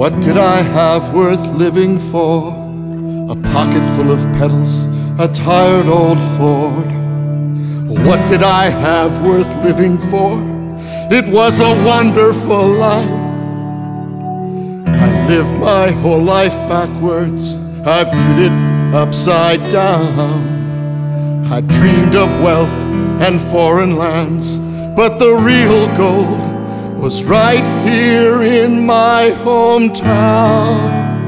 What did I have worth living for? A pocket full of petals, a tired old Ford. What did I have worth living for? It was a wonderful life. I lived my whole life backwards, I viewed it upside down. I dreamed of wealth and foreign lands, but the real gold was right here in my hometown.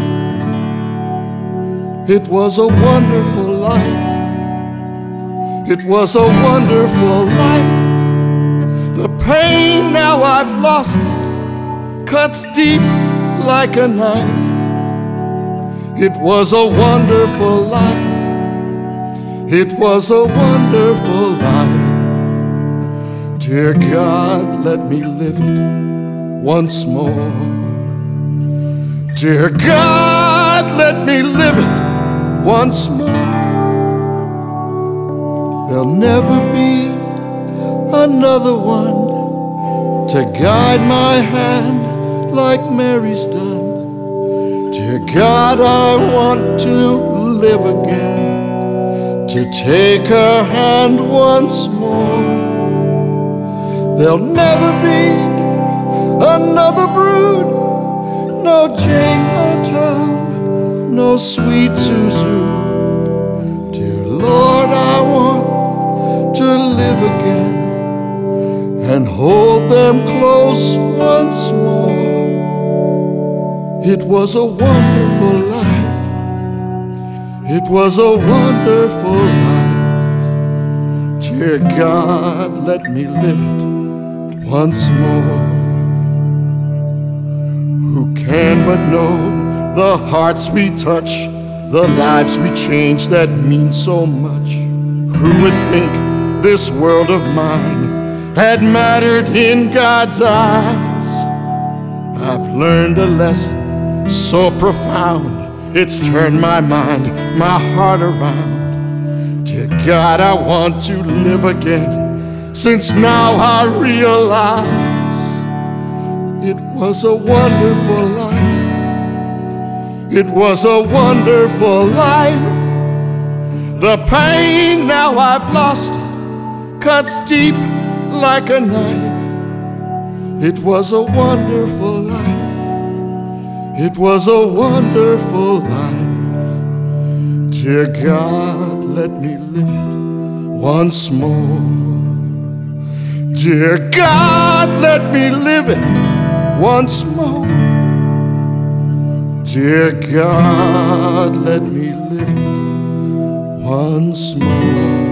It was a wonderful life. It was a wonderful life. The pain, now I've lost it, cuts deep like a knife. It was a wonderful life. It was a wonderful life. Dear God, let me live it once more. Dear God, let me live it once more. There'll never be another one to guide my hand like Mary's done. Dear God, I want to live again, to take her hand once more. There'll never be another brood, no Jane or Tom, no sweet Zuzu. Dear Lord, I want to live again and hold them close once more. It was a wonderful life. It was a wonderful life. Dear God, let me live it once more. Who can but know the hearts we touch, the lives we change that mean so much? Who would think this world of mine had mattered in God's eyes? I've learned a lesson so profound, it's turned my mind, my heart around. Dear God, I want to live again, since now I realize it was a wonderful life. It was a wonderful life. The pain, now I've lost it, cuts deep like a knife. It was a wonderful life. It was a wonderful life. Dear God, let me live it once more. Dear God, let me live it once more. Dear God, let me live it once more.